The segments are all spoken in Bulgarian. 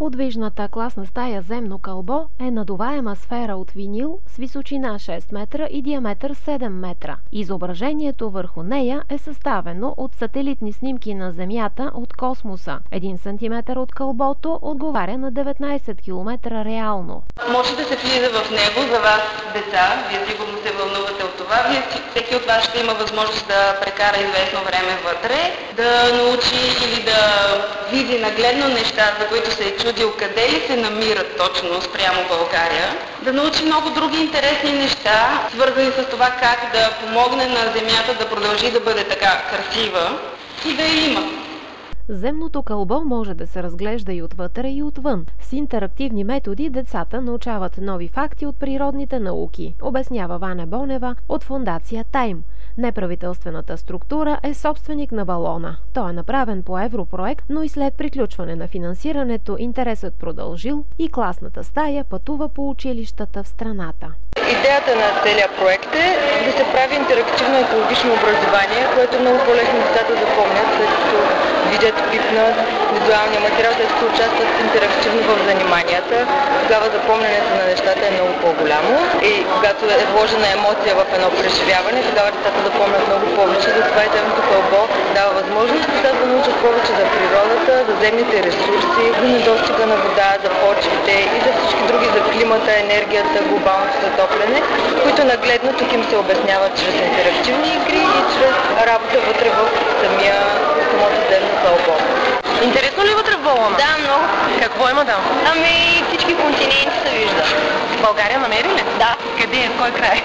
Подвижната класна стая Земно кълбо е надуваема сфера от винил с височина 6 метра и диаметър 7 метра. Изображението върху нея е съставено от сателитни снимки на Земята от космоса. 1 сантиметър от кълбото отговаря на 19 км реално. Може да се влиза в него за вас, деца. Вие сигурно се вълнувате от това. Всеки от вас ще има възможност да прекара известно време вътре, да научи или да види нагледно неща, за които се е чудил къде ли се намират точно спрямо България, да научи много други интересни неща, свързани с това как да помогне на Земята да продължи да бъде така красива и да я има. Земното кълбо може да се разглежда и отвътре, и отвън. С интерактивни методи децата научават нови факти от природните науки, обяснява Ваня Бонева от фондация Тайм. Неправителствената структура е собственик на балона. Той е направен по европроект, но и след приключване на финансирането интересът продължил и класната стая пътува по училищата в страната. Идеята на целия проект е да се прави интерактивно екологично образование, което е много по-лесно децата да помнят, след като видят, пипнат визуалния материал, след като участват интерактивно в заниманията. Тогава запомнянето на нещата е много по-голямо и когато е вложена емоция в едно преживяване, тогава децата запомнят много повече. Затова и Земното кълбо дава възможност децата да научат повече за природата, за земните ресурси, за недостига на вода, за почвите и за всички други, за климата, енергията, глобалното затопляне, които нагледно тук им се обясняват чрез интерактивни игри и чрез работа вътре в самото земно кълбо. Интересно ли вътре в балона? Да, много. Какво има там? Всички континенти се вижда. България намери ли? Да. Къде е? В кой край?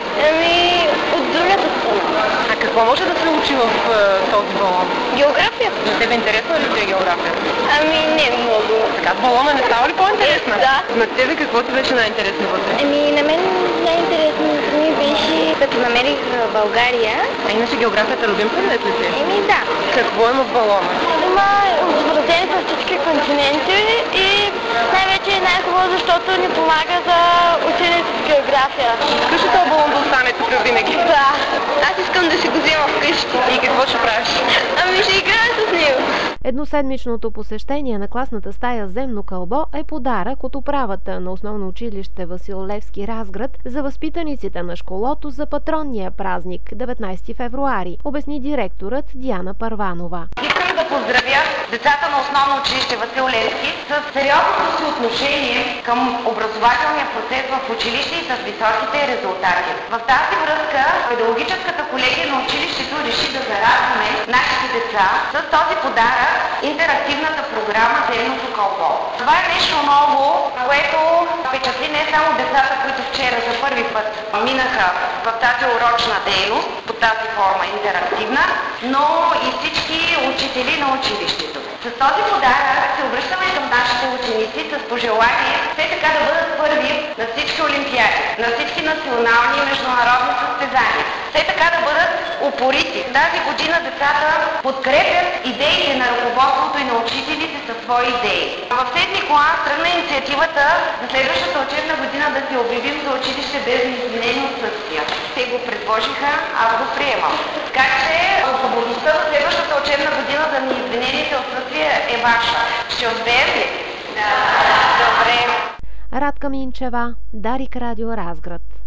От другата страна. А какво може да се учи в този балон? География. На тебе интересна ли ти е география? Не много. Така с балона не става ли по-интересна? Да. На тебе какво ти беше най-интересно вътре? На мен най-интересното ми беше като намерих България. А иначе географията любим предмет ли ти? Да. Какво има в балона? Има изобразени с всички континенти и най-вече е най-хубаво, защото ни помага за ученето с география. Искаш ли този балон да остане тук винаги? Да. Аз искам да си го взема вкъщи. И какво ще правиш? Ще играя с него. Едноседмичното посещение на класната стая Земно кълбо е подарък от управата на основно училище Васил Левски Разград за възпитаниците на школото за патронния празник 19 февруари, обясни директорът Диана Първанова. Искам да поздравя децата на основно училище Васил Левски с сериозното си отношение към образователния процес в училище и с високите резултати. В тази връзка педагогическата колегия на училището реши да зарадваме нашите деца с този подарък интерактивната програма Земното кълбо. Това е нещо ново, което впечатли не само децата, които вчера за първи път минаха в тази урочна дейност по тази форма интерактивна, но и всички учители на училището. С този подарък се обръщаме към нашите ученици с пожелание все така да бъдат първи на всички олимпиади, на всички национални и международни състезания. Все така да бъдат упорити. Тази година децата подкрепят идеите на ръководството и на учителите със свои идеи. В 7 клас тръгна инициативата за следващата учебна година да се обявим за училище без неизвинени отсъствия. Те го предложиха, аз го приемам. Така че отговорността за следващата учебна година за неизвинените отсъствия е ваша. Ще успеем ли? Да. Добре. Радка Минчева, Дарик Радио Разград.